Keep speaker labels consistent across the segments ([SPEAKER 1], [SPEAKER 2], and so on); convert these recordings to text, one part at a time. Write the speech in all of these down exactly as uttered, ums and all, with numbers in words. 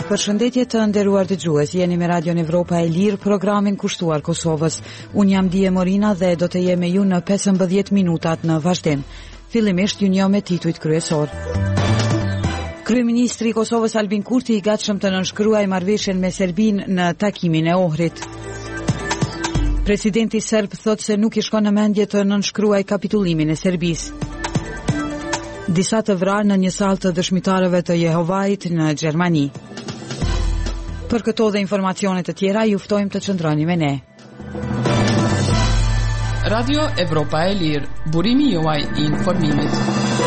[SPEAKER 1] Përshëndetje të nderuar dëgjues, jeni me Radion Evropa e Lirë, programin kushtuar Kosovës. Unë jam Dije Morina dhe do të jem me ju në pesëmbëdhjetë minutat në vazhdim. Fillimisht ju njoh me titujt kryesor. Kryeministri i Kosovës Albin Kurti i gatshëm të nënshkruajë marrëveshjen me Serbinë në takimin e Ohrit. Presidenti serb thotë se nuk i shkon në mendje të nënshkruajë kapitullimin e Serbisë. Disa të vrarë në një sallë të dëshmitarëve të Jehovait në Gjermani. Për këto dhe informacione të tjera, ju ftojmë të qëndroni me ne.
[SPEAKER 2] Radio Evropa e Lirë, burimi juaj i informimit.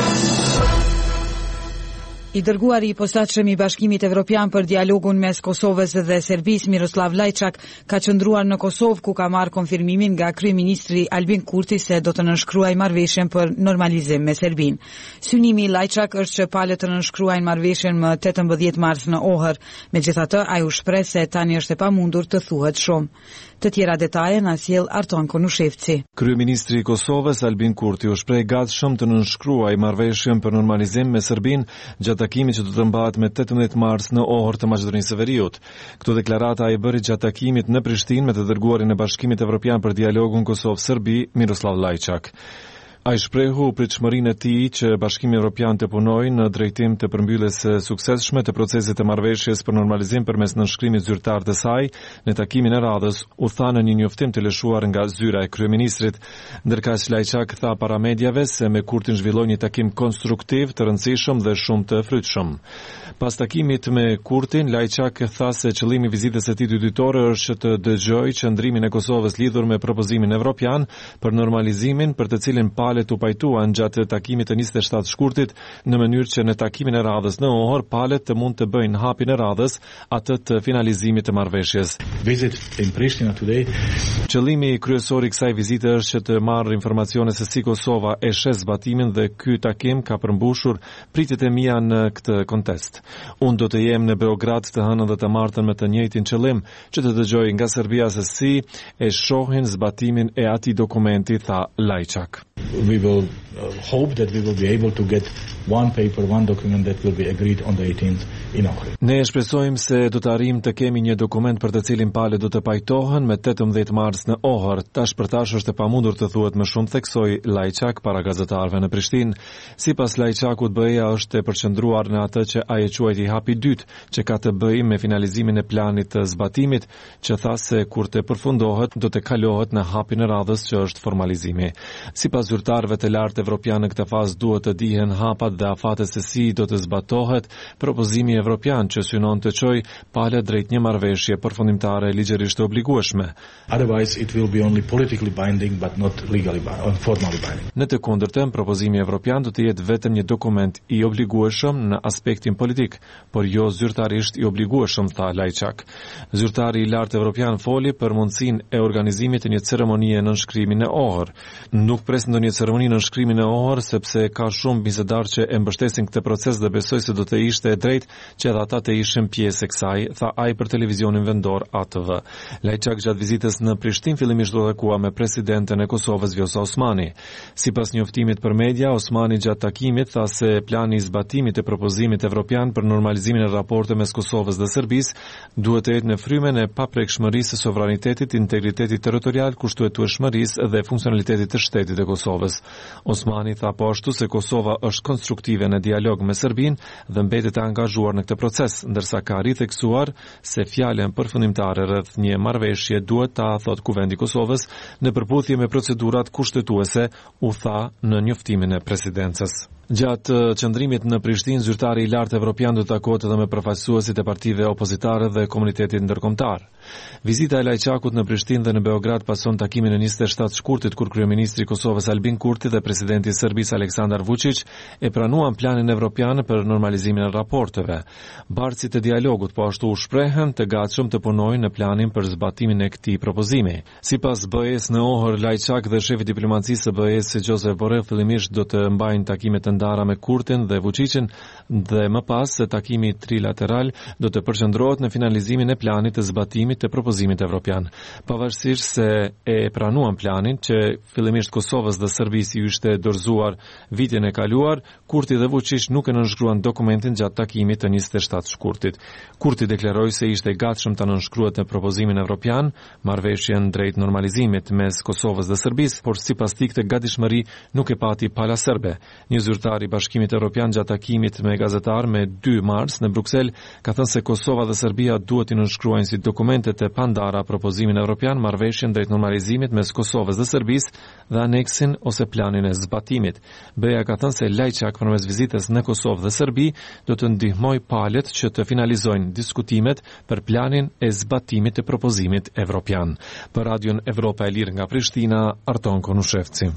[SPEAKER 1] I dërguari i posaçëm i Bashkimit Evropian për dialogun mes Kosovës dhe Serbisë, Miroslav Lajçak, ka qëndruar në Kosovë ku ka marrë konfirmimin nga kryeministri Albin Kurti se do të nënshkruajë marrëveshjen për normalizim me Serbinë. Synimi i Lajçak është që palët të nënshkruajnë marrëveshjen më tetëmbëdhjetë mars në Ohër. Megjithatë, ai u shpreh se tani është e pamundur të thuhet shumë. Të tjera detaje na sjell Arton Konushevci.
[SPEAKER 3] Kryeministri i Kosovës Albin Kurti u shpreh gatshëm të nënshkruajë marrëveshjen për normalizim me Serbinë gjatë takimit që do të mbahet me tetëmbëdhjetë mars në Ohër të Maqedonisë së Veriut. Këto deklarata ai bëri gjatë takimit në Prishtinë me të dërguarin e Bashkimit Evropian për dialogun Kosovë-Serbi, Miroslav Lajçak. Ai shprehu pritshmërinë e tij që Bashkimi Evropian të punojë në drejtim të përmbylljes së suksesshme të procesit të marrëveshjes për normalizim përmes nënshkrimit zyrtar të saj. Në takimin e radhës u tha në një njoftim të lëshuar nga zyra e kryeministrit, ndërkaq Lajçak tha para mediave se me Kurtin zhvilloi një takim konstruktiv, të rëndësishëm dhe shumë të frytshëm. Pas takimit me Kurtin, Lajçak tha se qëllimi i vizitës së tij dytore është të dëgjojë qëndrimin e Kosovës lidhur me propozimin evropian për normalizimin, për të cilin palët u pajtuan gjatë takimit të njëzet e shtatë shkurtit, në mënyrë që në takimin e radhës në Ohër palët të mund të bëjnë hapin e radhës, atë të finalizimit të marrëveshjes.
[SPEAKER 4] Visit in Pristina today.
[SPEAKER 3] Qëllimi kryesor i kësaj vizite është që të marrë informacione se si Kosova e sheh zbatimin dhe ky takim ka përmbushur pritjet e mia në këtë kontest. Unë do të jem në Beograd të hënën dhe të martën me të njëjtin qëllim, që të dëgjoj nga Serbia se si e shohin zbatimin e atij dokumenti, tha Lajçak.
[SPEAKER 4] We will uh, hope that we will be able to get one paper, one document that will be agreed on the eighteenth in Ohrid.
[SPEAKER 3] Ne shpresojmë se do të arrijmë të kemi një dokument për të cilin palët do të pajtohen me tetëmbëdhjetë mars në Ohër. Tash për tash është e pamundur të thuhet më shumë, theksoi Lajçak para gazetarëve në Prishtinë. Sipas Lajçakut, B E-ja është e përqendruar në atë që ai e quajti hapi i dytë, që ka të bëjë me finalizimin e planit të zbatimit, që tha se kur të përfundohet do të kalohet në hapin e radhës, që është formalizimi. Sipas zyrtarëve të lartë evropianë, në këtë fazë duhet të dihen hapat dhe afatet se si do të zbatohet propozimi evropian që synon të çojë palët drejt një marrëveshje përfundimtare ligjërisht të obligueshme.
[SPEAKER 4] Otherwise it will be only politically binding but not legally binding, formally binding.
[SPEAKER 3] Në të kundërtën, propozimi evropian do të jetë vetëm një dokument i obligueshëm në aspektin politik, por jo zyrtarisht i obligueshëm, tha Lajçak. Zyrtari i lartë evropian foli për mundësinë e organizimit të një ceremonie nënshkrimi në Ohër. Nuk pres ndonjë ceremoni nënshkrimi në Ohër sepse ka shumë bisedar që e mbështesin këtë proces dhe besoj se do të ishte e drejtë që edhe ata të ishin pjesë e kësaj, tha ai për televizionin vendor A T V. Lajçak gjatë vizitës në Prishtinë fillimisht u takua me presidenten e Kosovës Vjosa Osmani. Sipas njoftimit për media, Osmani gjatë takimit tha se plani i zbatimit të propozimit evropian për normalizimin e raporteve mes Kosovës dhe Serbisë duhet të jetë në frymen e paprekshmërisë së sovranitetit, integritetit territorial, kushtetueshmërisë dhe funksionalitetit të shtetit e Kosovës. Osmani tha po ashtu se Kosova është konstruktive në dialog me Serbinë dhe mbetet e angazhuar në këtë proces, ndërsa ka ritheksuar se fjalën përfundimtare rreth një marrëveshje duhet ta thotë Kuvendi i Kosovës në përputhje me procedurat kushtetuese, u tha në njoftimin e presidencës. Gjatë qëndrimit në Prishtinë, zyrtari i lartë evropian do të takohet edhe me përfaqësuesit e partive opozitare dhe komunitetit ndërkombëtar. Vizita e Lajçakut në Prishtinë dhe në Beograd pason takimin e njëzet e shtatë shkurtit kur kryeministri i Kosovës Albin Kurti dhe presidenti i Serbisë Aleksandar Vučić e pranuan planin evropian për normalizimin e raporteve. Bartësit e dialogut po ashtu u shprehen të gatshëm të punojnë në planin për zbatimin e këtij propozimi. Sipas B E-s në Ohër, Lajçak dhe shefi i diplomacisë së B E-s Josep Borrell fillimisht do të mbajnë takime të pandara me Kurtin dhe Vučićin dhe më pas se takimi trilateral do të përqendrohet në finalizimin e planit të zbatimit të propozimit evropian. Pavarësisht se e pranuan planin që fillimisht Kosovës dhe Serbisë i ishte dorëzuar vitin e kaluar, Kurti dhe Vučić nuk e nënshkruan dokumentin gjatë takimit të njëzet e shtatë shkurtit. Kurti deklaroi se ishte gatshëm ta nënshkruante në propozimin evropian marrëveshjen drejt normalizimit mes Kosovës dhe Serbisë, por sipas tij këtë gatishmëri nuk e pati pala serbe. Një zyrtar i Bashkimit Evropian gjatë takimit me gazetar me dy mars në Bruksel ka thënë se Kosova dhe Serbia duhet të nënshkruajnë si dokumentet e pandara propozimin evropian marrëveshjen drejt normalizimit mes Kosovës dhe Serbisë dhe aneksin ose planin e zbatimit. B E A ka thënë se Lajçak përmes vizitës në Kosovë dhe Serbi do të ndihmoj palët që të finalizojnë diskutimet për planin e zbatimit të propozimit evropian. Për Radion Evropa e Lirë nga Prishtina, Arton Konushevci.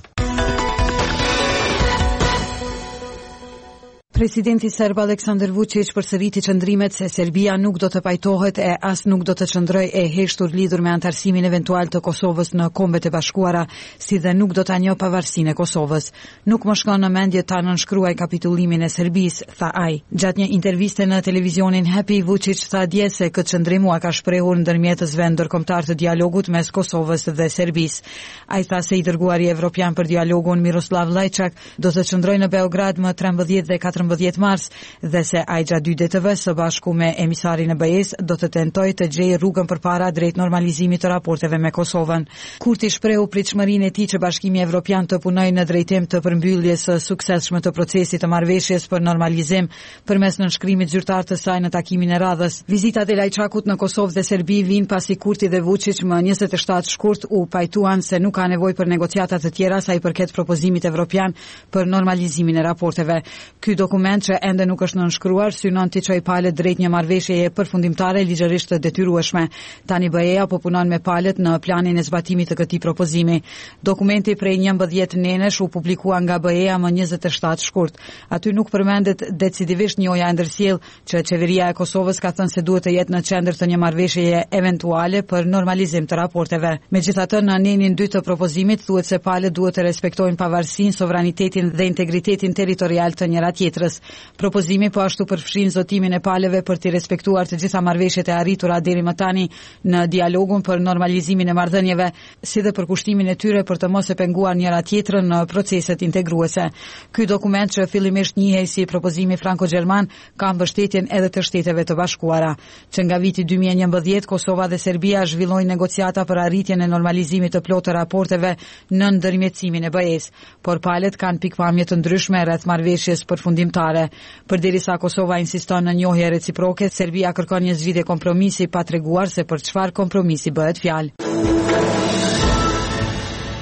[SPEAKER 1] Presidenti serb Aleksandar Vučić përsëriti qëndrimet se Serbia nuk do të pajtohet e as nuk do të qëndroj e heshtur lidhur me antarësimin eventual të Kosovës në Kombet e Bashkuara, si dhe nuk do ta njohë pavarësinë e Kosovës. Nuk më shkon në mendje ta nënshkruaj kapitullimin e Serbisë, tha ai. Gjatë një interviste në televizionin Happy, Vučić tha dje se këtë qëndrim u ka shprehur ndërmjetësve ndërkombëtar të dialogut mes Kosovës dhe Serbisë. Ai tha se i dërguari evropian për dialogun Miroslav Lajčak do të qëndrojë në Beograd më trembëdhjetë dhe katërmbëdhjetë mars dhe se ai gjatë dy ditëve së bashku me emisarin e B E S do të tentojë të gjejë rrugën përpara drejt normalizimit të raporteve me Kosovën. Kurti shprehu pritshmërinë e tij që Bashkimi Evropian të punojë në drejtim të përmbylljes së suksesshme të procesit të marrëveshjes për normalizim përmes nënshkrimit zyrtar të saj në takimin e radhës. Vizitat e Lajçakut në Kosovë dhe Serbi vijnë pasi Kurti dhe Vučić më njëzet e shtatë shkurt u pajtuan se nuk ka nevojë për negociata të tjera sa i përket propozimit evropian për normalizimin e raporteve. Ky dokument që ende nuk është nënshkruar synon të çojë palët drejt një marrëveshjeje përfundimtare ligjërisht të detyrueshme. Tani B E A po punon me palët në planin e zbatimit të këtij propozimi. Dokumenti prej njëmbëdhjetë nënesh u publikua nga B E A më njëzet e shtatë shkurt. Aty nuk përmendet decidivisht njohja e ndërsjell që qeveria e Kosovës ka thënë se duhet të jetë në qendër të një marrëveshjeje eventuale për normalizim të raporteve. Megjithatë, në anenin dy të propozimit thuhet se palët duhet të respektojnë pavarësinë, sovranitetin dhe integritetin territorial të njëra tjetrës. Propozimi po ashtu përfshin zotimin e palëve për të respektuar të gjitha marrëveshjet e arritura deri më tani në dialogun për normalizimin e marrëdhënieve, si dhe për kushtimin e tyre për të mos e penguar njëra tjetrën në proceset integruese. Ky dokument që fillimisht njihej si propozimi franko-gjerman ka mbështetjen edhe të Shteteve të Bashkuara. Që nga viti dy mijë e njëmbëdhjetë Kosova dhe Serbia zhvillojnë negociata për arritjen e normalizimit të plotë të raporteve në ndërmjetësimin e B E S, por palët kanë pikpamje të ndryshme rreth marrëveshjes përfundimtare. Përderisa Kosova insiston në njohje reciproke, Serbia kërkon një zgjidhje kompromisi pa treguar se për çfarë kompromisi bëhet fjalë.